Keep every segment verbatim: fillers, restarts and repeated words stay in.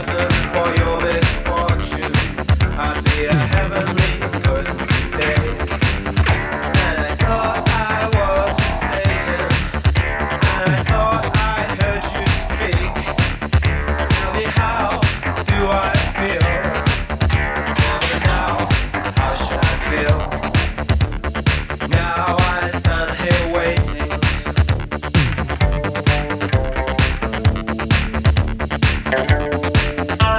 Thank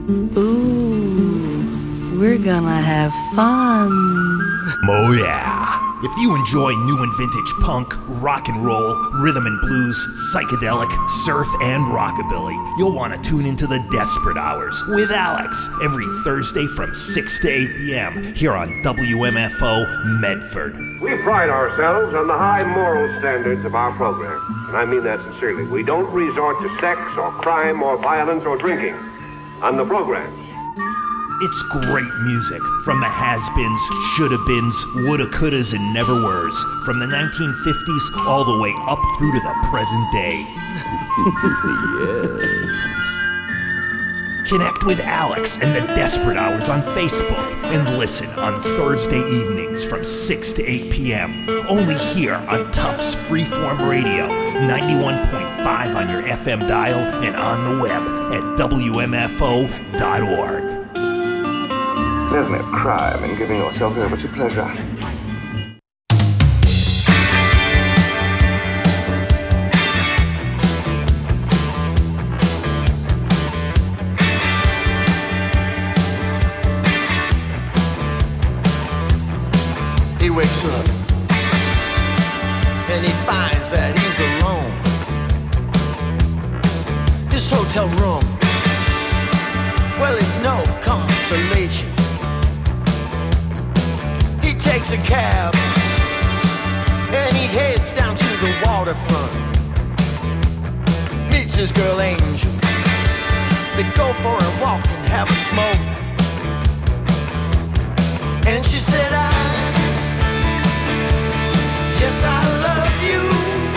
Ooh, we're gonna have fun. Oh yeah. If you enjoy new and vintage punk, rock and roll, rhythm and blues, psychedelic, surf, and rockabilly, you'll want to tune into the Desperate Hours with Alex every Thursday from six to eight p.m. here on W M F O Medford. We pride ourselves on the high moral standards of our program, and I mean that sincerely. We don't resort to sex or crime or violence or drinking on the programs. It's great music from the has-beens, shoulda-beens, woulda-couldas, and never-weres, from the nineteen fifties all the way up through to the present day. Yes. Connect with Alex and the Desperate Hours on Facebook and listen on Thursday evenings from six to eight p.m. only here on Tufts Freeform Radio, ninety-one point five on your F M dial and on the web at W M F O dot org. There's no crime in giving yourself over to pleasure. He wakes up and he finds that he's alone. His hotel room, well, it's no consolation. He takes a cab and he heads down to the waterfront. Meets his girl Angel. They go for a walk and have a smoke. And she said, I, yes, I love you.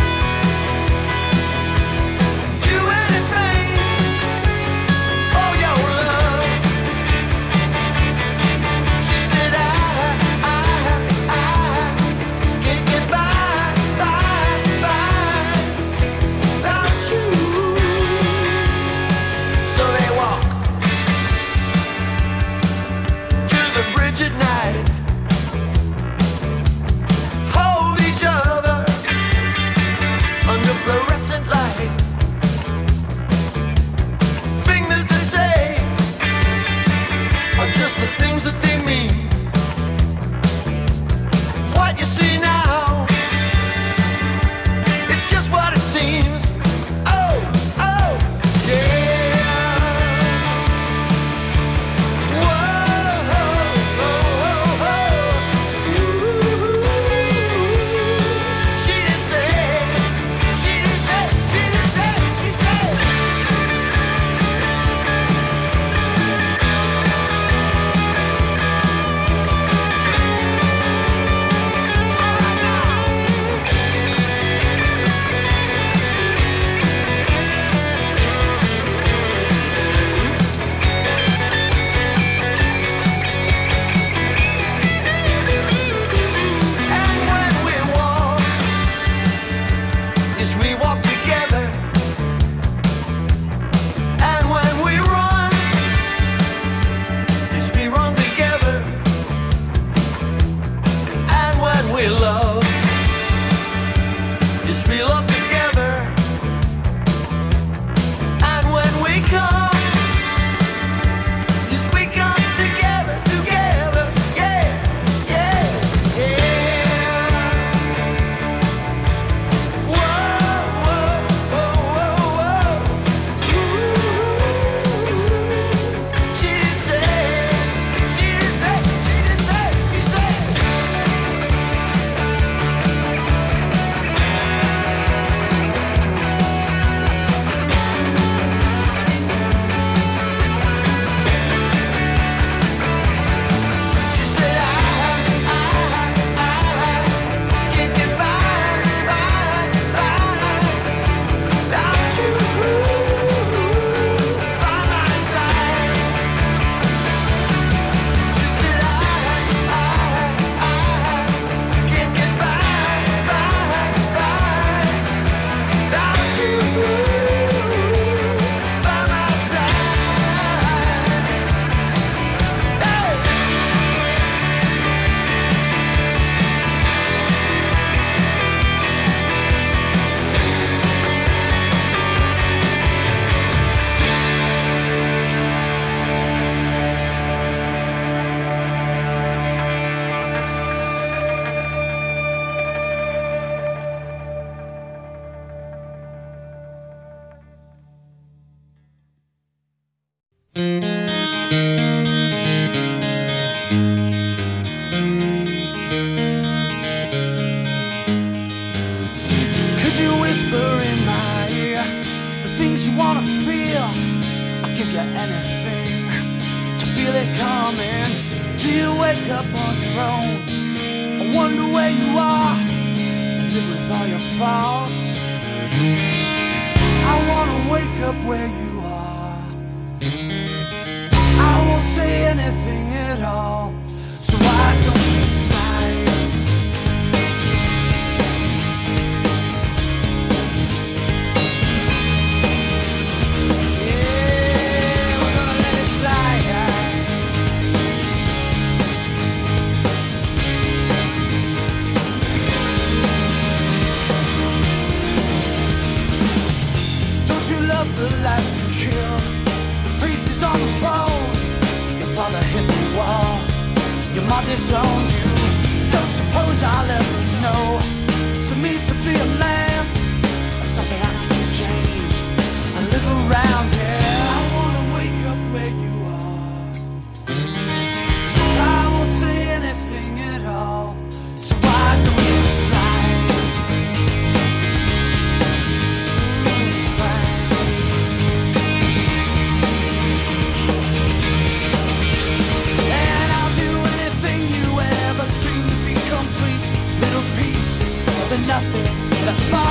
Do anything for your love. She said, I at night, hold each other Could you whisper in my ear the things you wanna feel? I'll give you anything to feel it coming. Do you wake up on your own? I wonder where you are and live with all your faults. I wanna wake up where you are. I won't say anything at all, so why don't you slide? The life you killed, the priest is on the road. Your father hit the wall, your mom disowned you. Don't suppose I'll ever know what it means to be a man, or something I can exchange. I live around here. I wanna wake up where you are. I won't say anything at all, so why don't you slide? Nothing that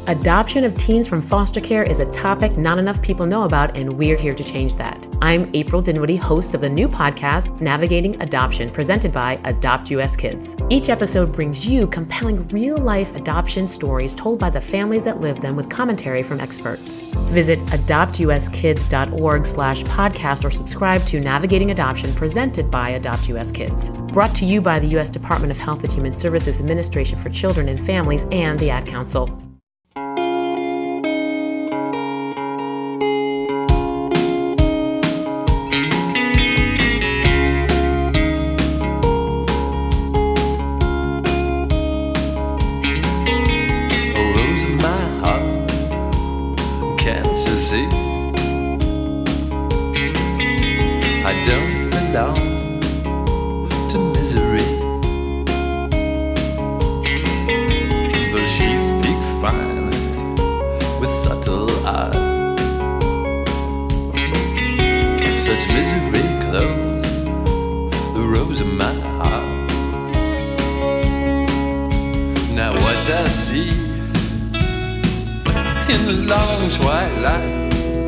Adoption of teens from foster care is a topic not enough people know about, and we're here to change that. I'm April Dinwiddie, host of the new podcast, Navigating Adoption, presented by Adopt U S Kids. Each episode brings you compelling real-life adoption stories told by the families that live them with commentary from experts. Visit adopt u s kids dot org slash podcast or subscribe to Navigating Adoption, presented by Adopt U S Kids. Brought to you by the U S Department of Health and Human Services Administration for Children and Families and the Ad Council. I don't belong to misery, though she speaks fine with subtle art. Such misery clothes the rose of my heart. Now what I see in the long twilight,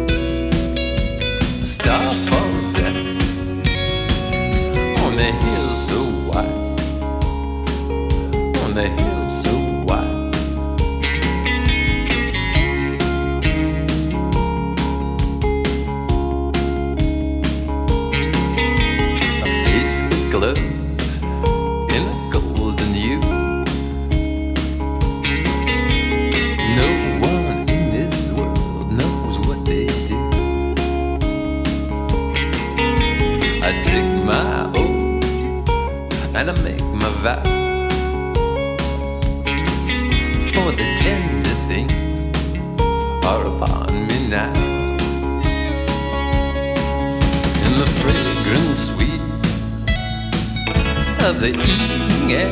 a star falls down on the hill so wide, on the hill so wide. A face that glows in a golden hue. No one in this world knows what they do. I take my oath and I make my vow, for the tender things are upon me now. In the fragrant sweet of the evening air,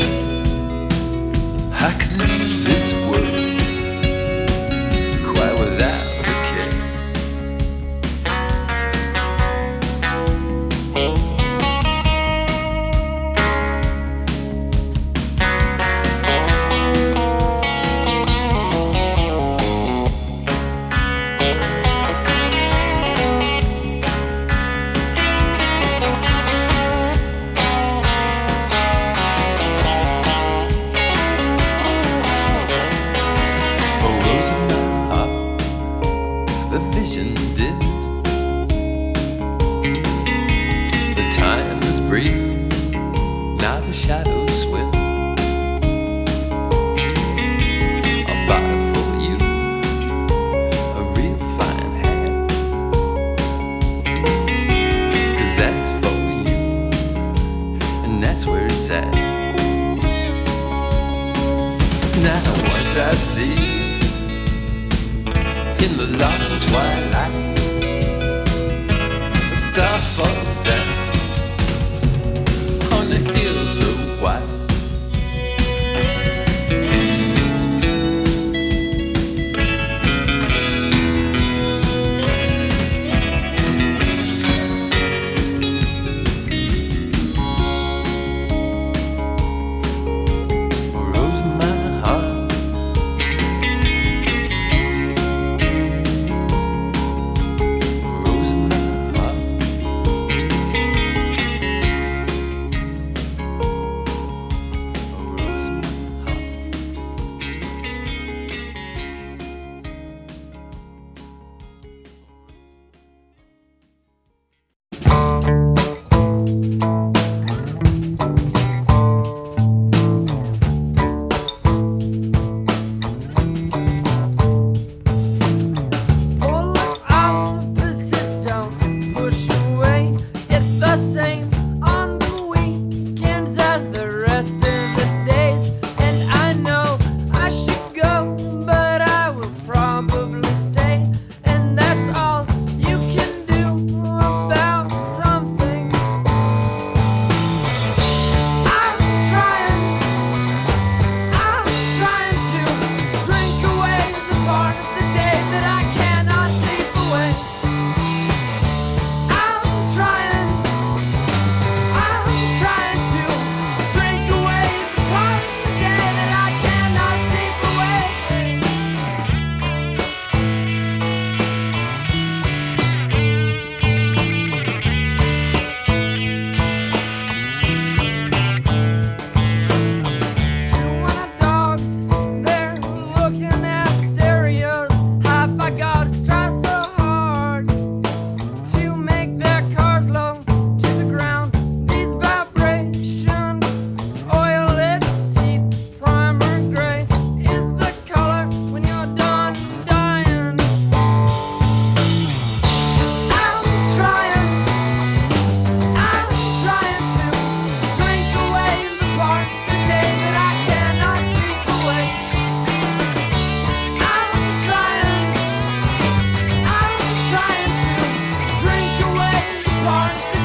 I could leave this world quite without a care. Now what I see in the long twilight, a star falls down on the hill so wide.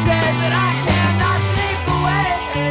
days that I cannot sleep away.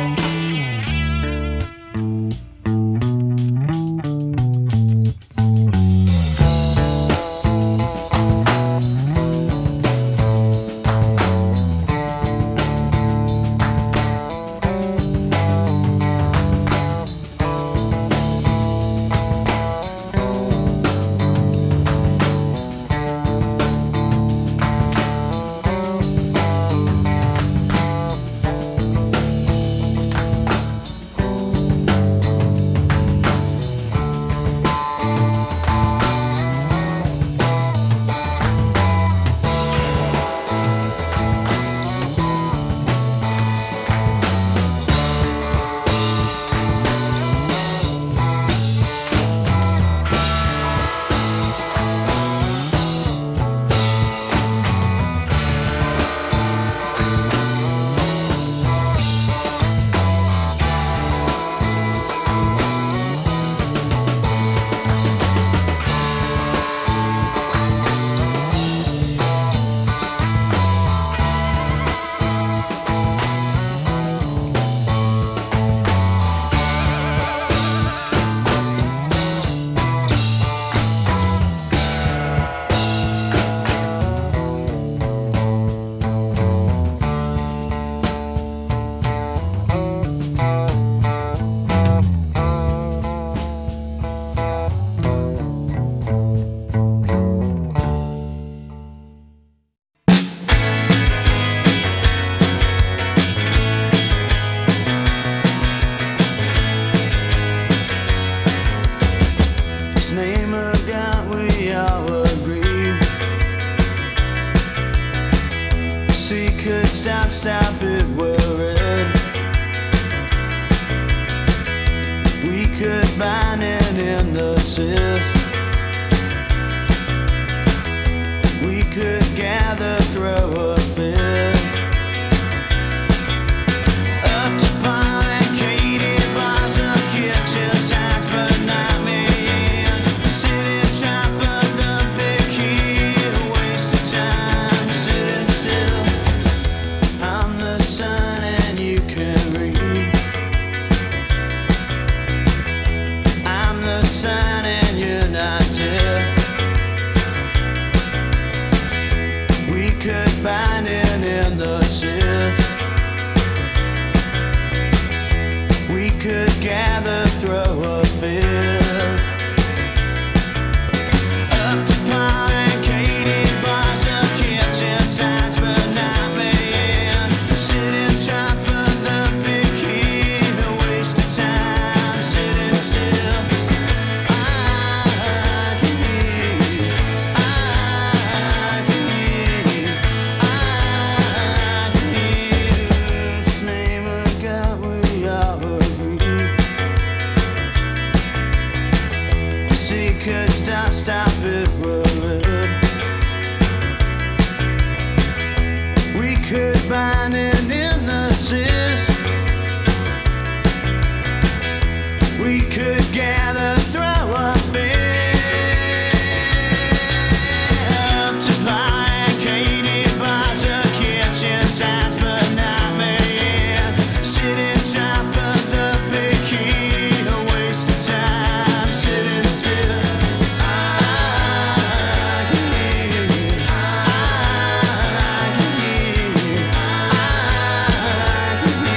Name of God, we all agree. See, could stop, stop it, worried. We could bind it in the sieve. We could gather, throw a fit. Up to barricaded bars of kitchen signs, but not me. Sun and you're not dead. We could bind it in the sieve. We could gather, throw a fit. Up to barricaded bars of kitchen signs, but not me. Sitting trying for the big key, a waste of time, sitting still. Could stop, stop it, worried. We could bind it in the sis. We could gather, throw a fit. Up to barricaded bars of kitchen signs, but not me. Sitting trying for the big key, a waste of time, sitting still. I can hear you.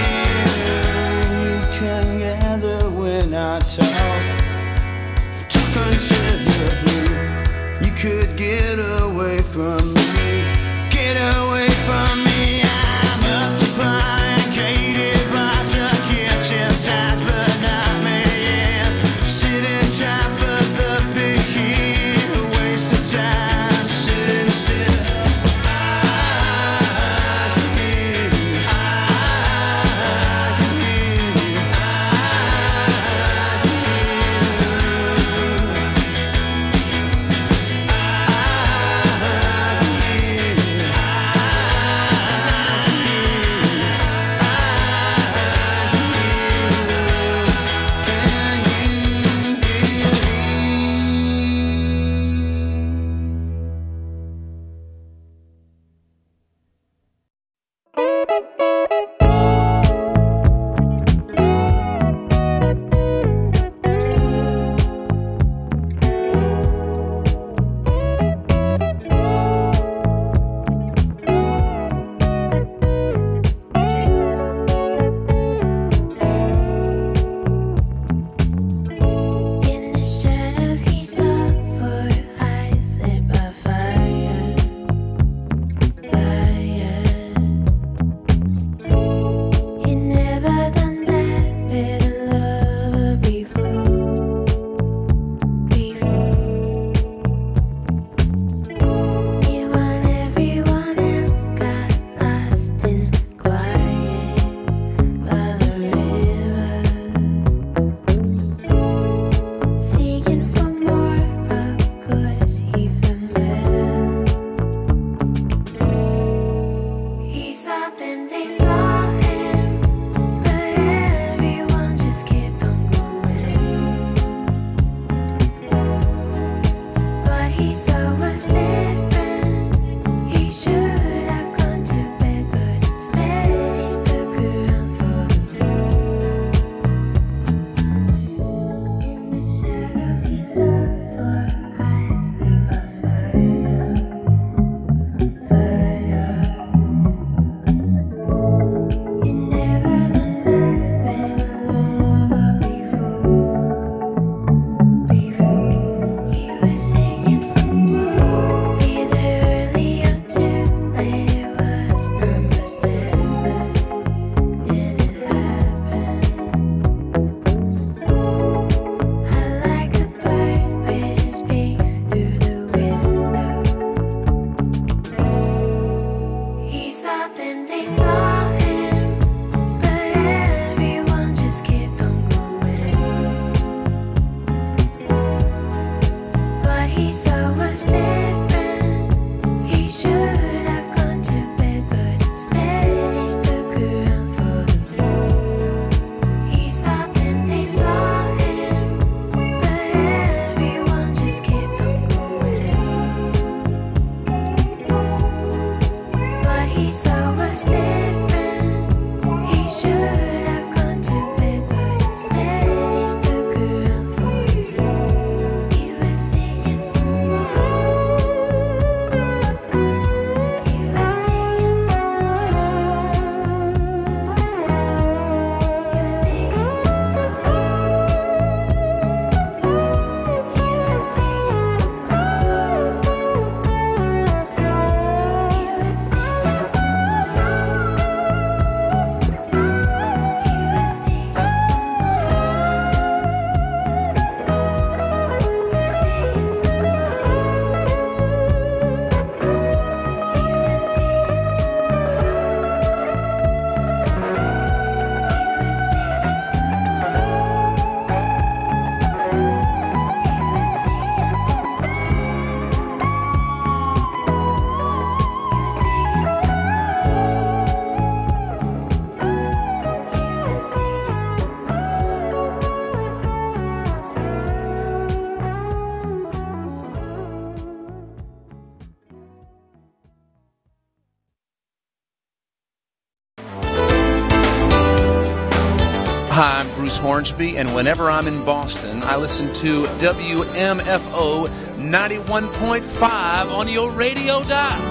Hi, I'm Bruce Hornsby, and whenever I'm in Boston, I listen to W M F O ninety-one point five on your radio dial.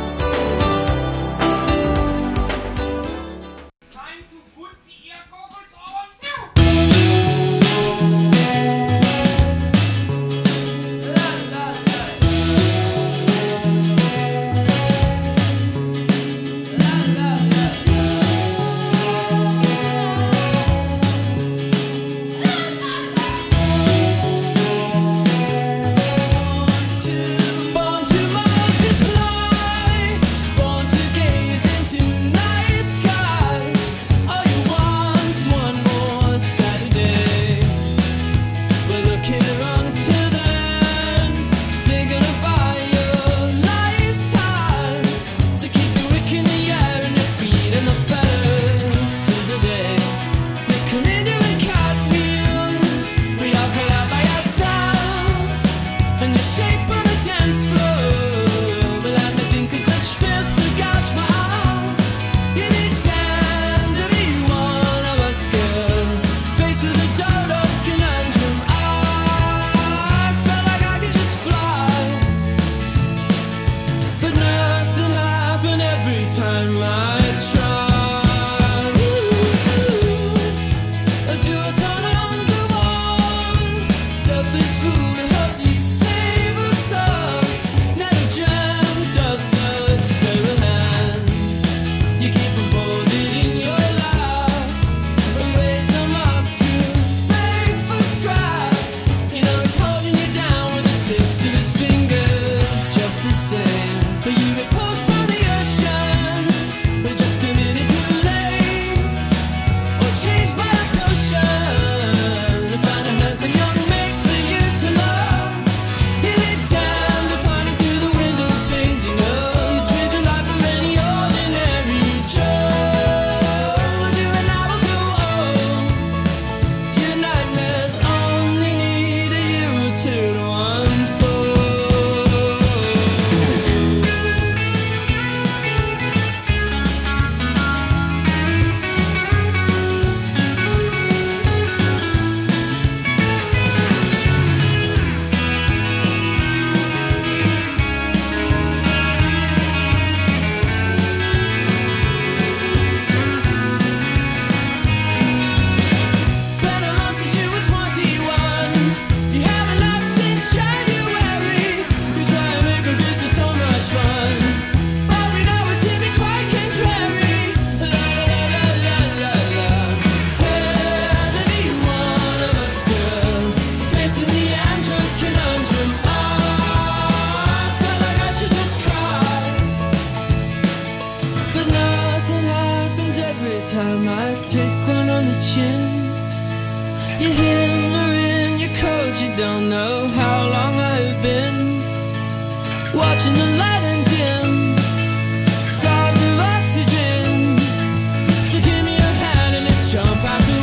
Born to multiply. time I take one on the chin. You're in your coat, you don't know how long I've been watching the light and dim, starved of oxygen. So give me your hand and let's jump out the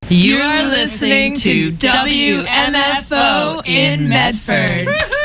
You are listening to W M F O in Medford.